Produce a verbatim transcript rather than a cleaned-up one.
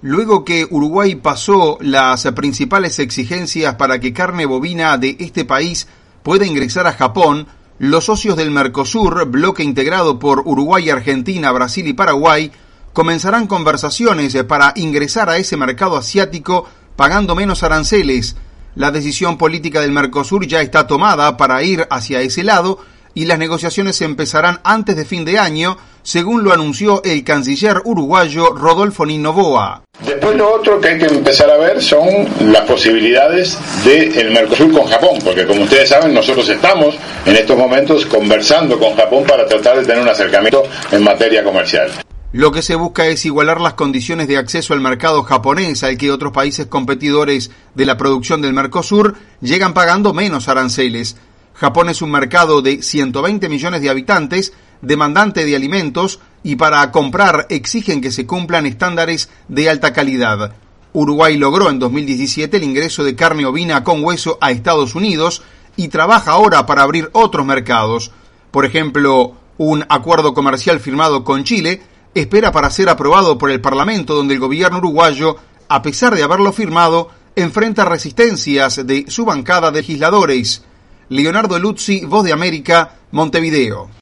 Luego que Uruguay pasó las principales exigencias para que carne bovina de este país pueda ingresar a Japón, los socios del Mercosur, bloque integrado por Uruguay, Argentina, Brasil y Paraguay, comenzarán conversaciones para ingresar a ese mercado asiático pagando menos aranceles. La decisión política del Mercosur ya está tomada para ir hacia ese lado y las negociaciones empezarán antes de fin de año, según lo anunció el canciller uruguayo Rodolfo Noboa. Después lo otro que hay que empezar a ver son las posibilidades del Mercosur con Japón, porque como ustedes saben, nosotros estamos en estos momentos conversando con Japón para tratar de tener un acercamiento en materia comercial. Lo que se busca es igualar las condiciones de acceso al mercado japonés al que otros países competidores de la producción del Mercosur llegan pagando menos aranceles. Japón es un mercado de ciento veinte millones de habitantes, demandante de alimentos, y para comprar exigen que se cumplan estándares de alta calidad. Uruguay logró en dos mil diecisiete el ingreso de carne ovina con hueso a Estados Unidos y trabaja ahora para abrir otros mercados. Por ejemplo, un acuerdo comercial firmado con Chile espera para ser aprobado por el Parlamento, donde el gobierno uruguayo, a pesar de haberlo firmado, enfrenta resistencias de su bancada de legisladores. Leonardo Luzzi, Voz de América, Montevideo.